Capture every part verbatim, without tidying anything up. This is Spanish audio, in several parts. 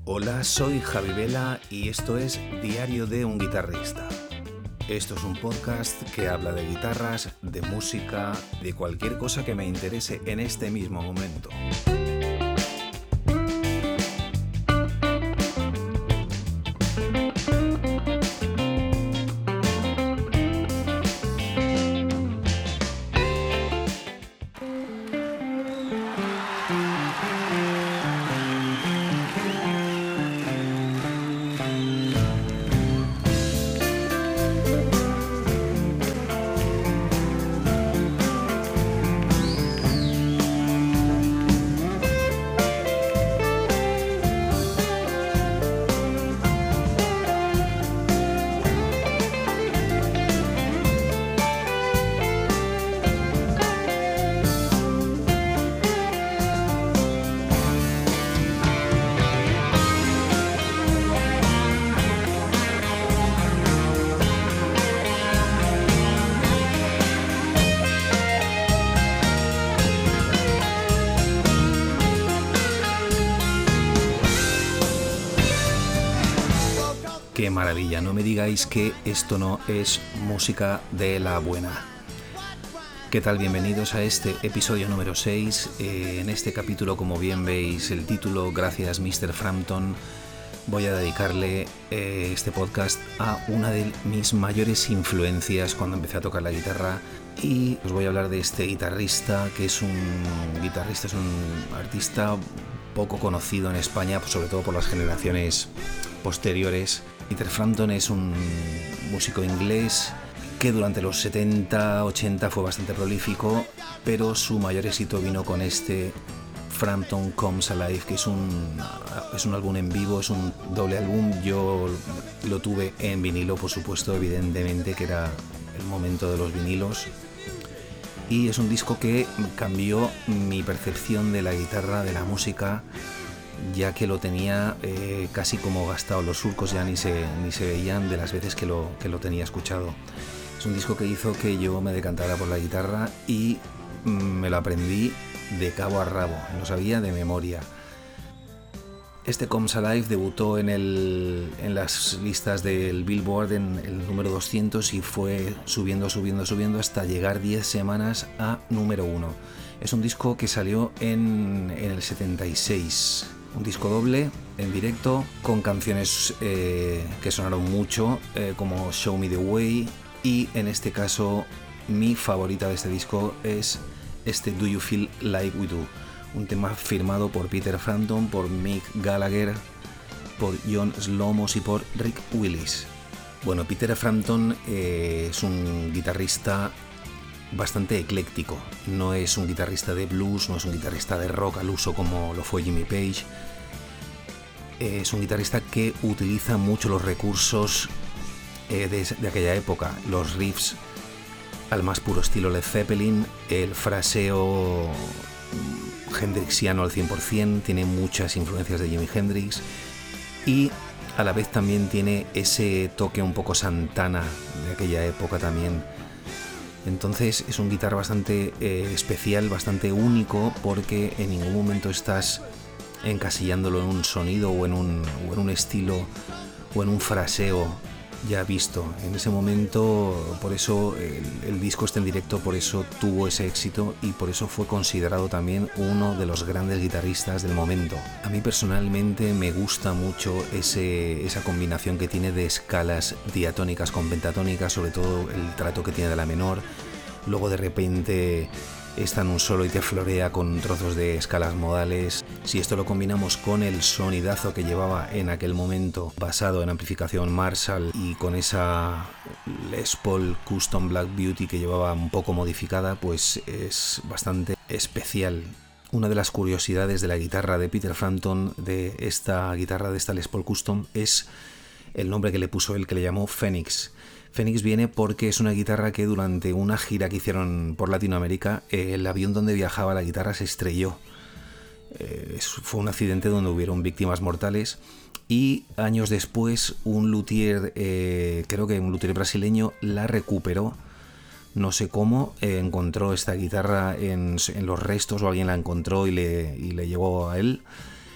Hola, soy Javi Vela y esto es Diario de un Guitarrista. Esto es un podcast que habla de guitarras, de música, de cualquier cosa que me interese en este mismo momento. ¡Qué maravilla! No me digáis que esto no es música de la buena. ¿Qué tal? Bienvenidos a este episodio número seis. Eh, en este capítulo, como bien veis el título, gracias mister Frampton, voy a dedicarle eh, este podcast a una de mis mayores influencias cuando empecé a tocar la guitarra. Y os voy a hablar de este guitarrista, que es un guitarrista, es un artista poco conocido en España, sobre todo por las generaciones posteriores. Peter Frampton es un músico inglés que durante los setenta ochenta fue bastante prolífico, pero su mayor éxito vino con este Frampton Comes Alive, que es un, es un álbum en vivo, es un doble álbum. Yo lo tuve en vinilo, por supuesto, evidentemente, que era el momento de los vinilos. Y es un disco que cambió mi percepción de la guitarra, de la música, ya que lo tenía eh, casi como gastado. Los surcos ya ni se, ni se veían de las veces que lo, que lo tenía escuchado. Es un disco que hizo que yo me decantara por la guitarra y mm, me lo aprendí de cabo a rabo, lo sabía de memoria. Este Comes Alive debutó en, el, en las listas del Billboard en el número doscientos y fue subiendo, subiendo, subiendo hasta llegar diez semanas a número uno. Es un disco que salió en, en el setenta y seis. Un disco doble en directo con canciones eh, que sonaron mucho, eh, como Show Me the Way, y en este caso mi favorita de este disco es este Do You Feel Like We Do, un tema firmado por Peter Frampton, por Mick Gallagher, por John Slomos y por Rick Willis. Bueno, Peter Frampton eh, es un guitarrista bastante ecléctico. No es un guitarrista de blues, no es un guitarrista de rock al uso como lo fue Jimmy Page. Es un guitarrista que utiliza mucho los recursos eh, de, de aquella época, los riffs al más puro estilo Led Zeppelin, el fraseo hendrixiano al cien por ciento, tiene muchas influencias de Jimi Hendrix y a la vez también tiene ese toque un poco Santana de aquella época también. Entonces es un guitarra bastante eh, especial, bastante único, porque en ningún momento estás encasillándolo en un sonido o en un, o en un estilo o en un fraseo ya visto. En ese momento, por eso el, el disco está en directo, por eso tuvo ese éxito y por eso fue considerado también uno de los grandes guitarristas del momento. A mí personalmente me gusta mucho ese, esa combinación que tiene de escalas diatónicas con pentatónicas, sobre todo el trato que tiene de la menor. Luego de repente está en un solo y te florea con trozos de escalas modales. Si esto lo combinamos con el sonidazo que llevaba en aquel momento basado en amplificación Marshall y con esa Les Paul Custom Black Beauty que llevaba un poco modificada, pues es bastante especial. Una de las curiosidades de la guitarra de Peter Frampton, de esta guitarra de esta Les Paul Custom, es el nombre que le puso él, que le llamó Phoenix. Phoenix viene porque es una guitarra que durante una gira que hicieron por Latinoamérica, eh, el avión donde viajaba la guitarra se estrelló. Eh, fue un accidente donde hubieron víctimas mortales y años después un luthier, eh, creo que un luthier brasileño, la recuperó. No sé cómo, eh, encontró esta guitarra en, en los restos, o alguien la encontró y le, y le llevó a él.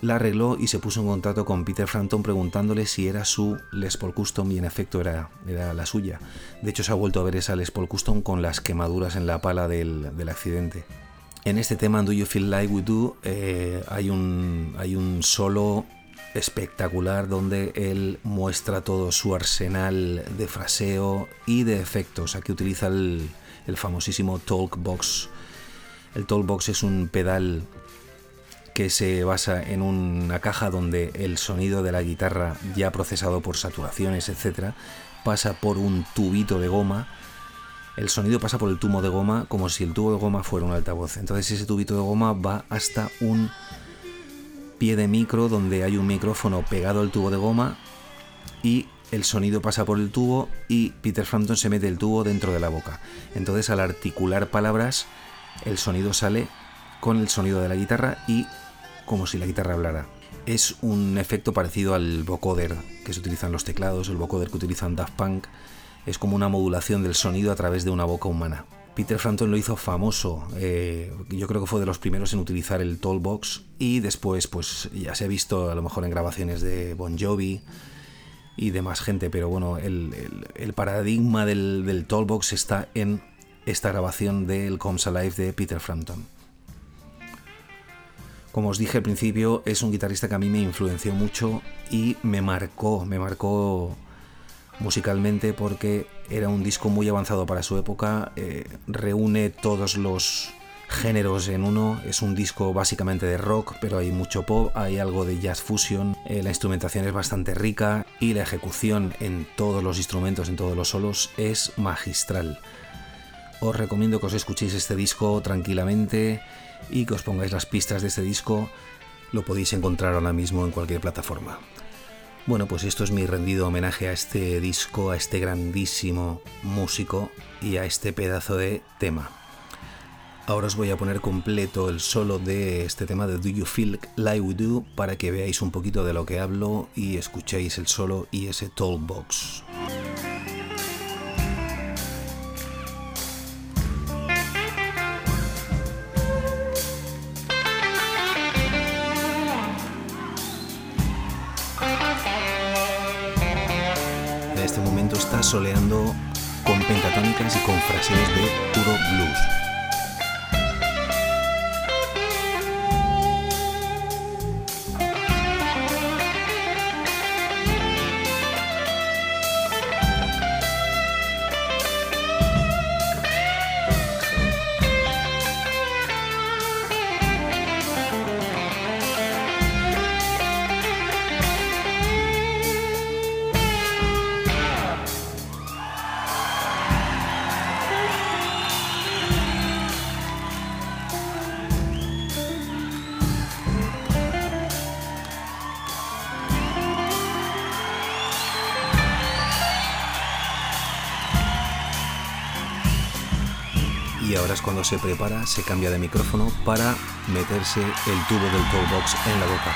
la arregló y se puso en contacto con Peter Frampton preguntándole si era su Les Paul Custom, y en efecto era, era la suya. De hecho, se ha vuelto a ver esa Les Paul Custom con las quemaduras en la pala del, del accidente. En este tema, Do You Feel Like We Do, eh, hay, un, hay un solo espectacular donde él muestra todo su arsenal de fraseo y de efectos. Aquí utiliza el, el famosísimo Talkbox. El Talkbox es un pedal que se basa en una caja donde el sonido de la guitarra, ya procesado por saturaciones, etcétera, pasa por un tubito de goma. El sonido pasa por el tubo de goma como si el tubo de goma fuera un altavoz. Entonces ese tubito de goma va hasta un pie de micro donde hay un micrófono pegado al tubo de goma y el sonido pasa por el tubo y Peter Frampton se mete el tubo dentro de la boca. Entonces, al articular palabras, el sonido sale con el sonido de la guitarra y como si la guitarra hablara. Es un efecto parecido al vocoder que se utiliza en los teclados, el vocoder que utilizan Daft Punk. Es como una modulación del sonido a través de una boca humana. Peter Frampton lo hizo famoso, eh, yo creo que fue de los primeros en utilizar el Talkbox, y después pues ya se ha visto a lo mejor en grabaciones de Bon Jovi y demás gente, pero bueno, el, el, el paradigma del, del Talkbox está en esta grabación del Comes Alive de Peter Frampton. Como os dije al principio, es un guitarrista que a mí me influenció mucho y me marcó, me marcó musicalmente porque era un disco muy avanzado para su época, eh, reúne todos los géneros en uno, es un disco básicamente de rock, pero hay mucho pop, hay algo de jazz fusion, eh, la instrumentación es bastante rica y la ejecución en todos los instrumentos, en todos los solos, es magistral. Os recomiendo que os escuchéis este disco tranquilamente y que os pongáis las pistas de este disco. Lo podéis encontrar ahora mismo en cualquier plataforma. Bueno, pues esto es mi rendido homenaje a este disco, a este grandísimo músico y a este pedazo de tema. Ahora os voy a poner completo el solo de este tema de Do You Feel Like We Do para que veáis un poquito de lo que hablo y escuchéis el solo y ese Talkbox. En este momento está soleando con pentatónicas y con fraseos de puro blues. Y ahora es cuando se prepara, se cambia de micrófono para meterse el tubo del Talkbox en la boca.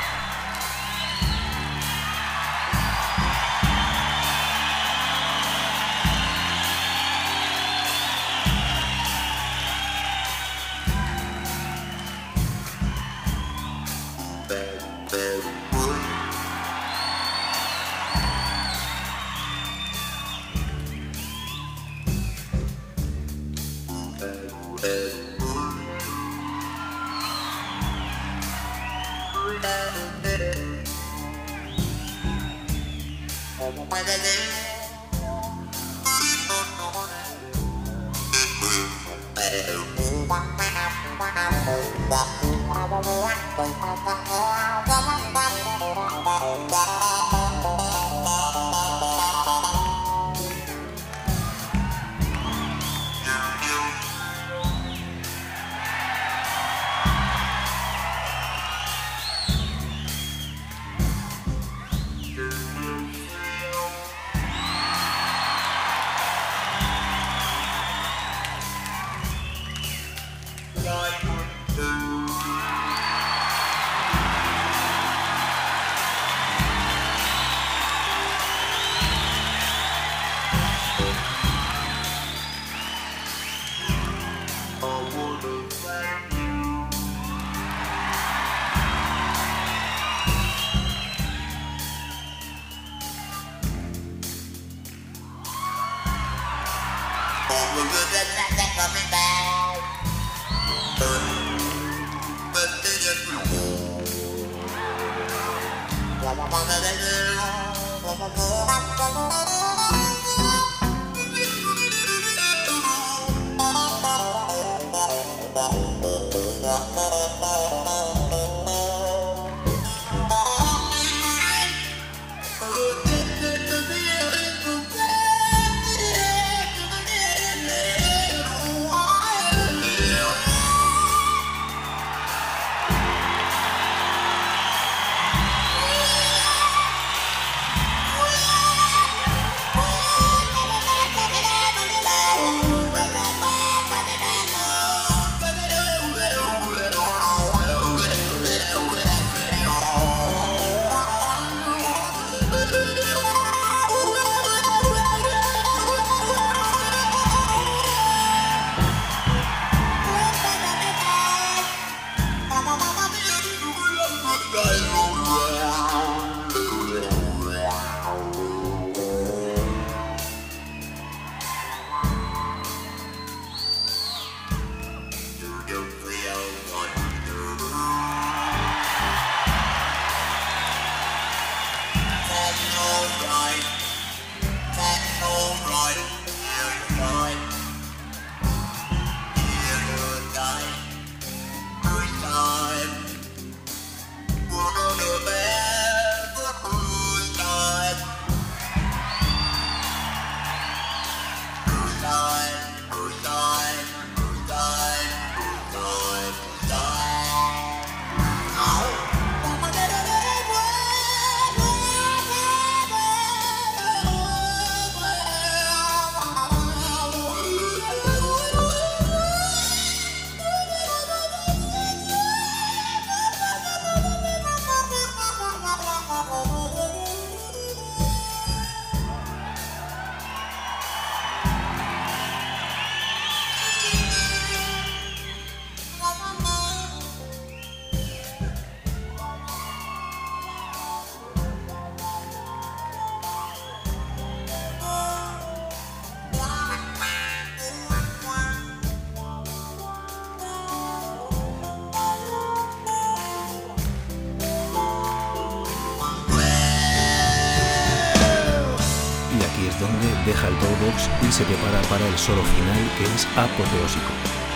donde deja el Toolbox y se prepara para el solo final, que es apoteósico.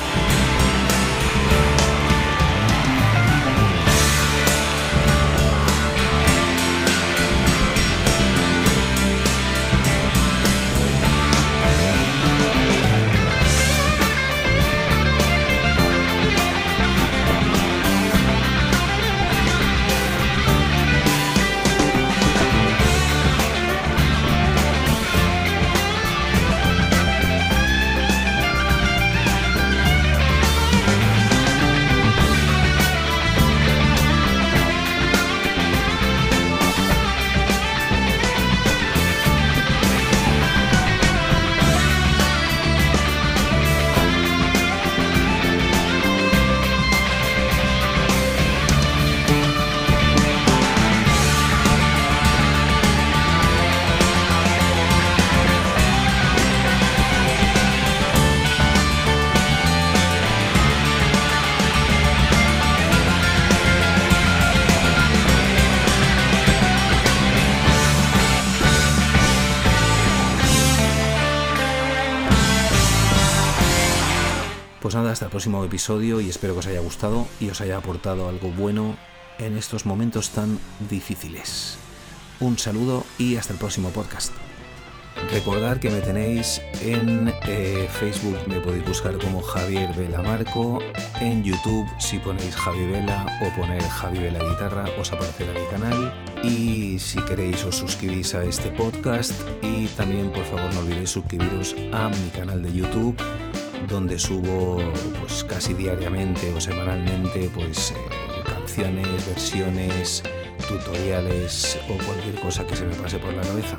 Pues nada, hasta el próximo episodio y espero que os haya gustado y os haya aportado algo bueno en estos momentos tan difíciles. Un saludo y hasta el próximo podcast. Recordad que me tenéis en eh, Facebook, me podéis buscar como Javier Vela Marco, en YouTube si ponéis Javi Vela o poner Javi Vela Guitarra os aparecerá mi canal, y si queréis os suscribís a este podcast y también por favor no olvidéis suscribiros a mi canal de YouTube, donde subo pues casi diariamente o semanalmente pues eh, canciones, versiones, tutoriales o cualquier cosa que se me pase por la cabeza.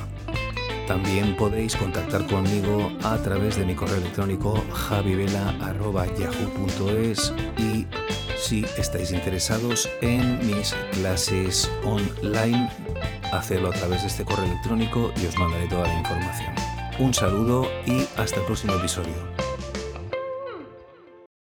También podéis contactar conmigo a través de mi correo electrónico javivela arroba yahoo punto es y si estáis interesados en mis clases online, hacedlo a través de este correo electrónico y os mandaré toda la información. un saludo y hasta el próximo episodio.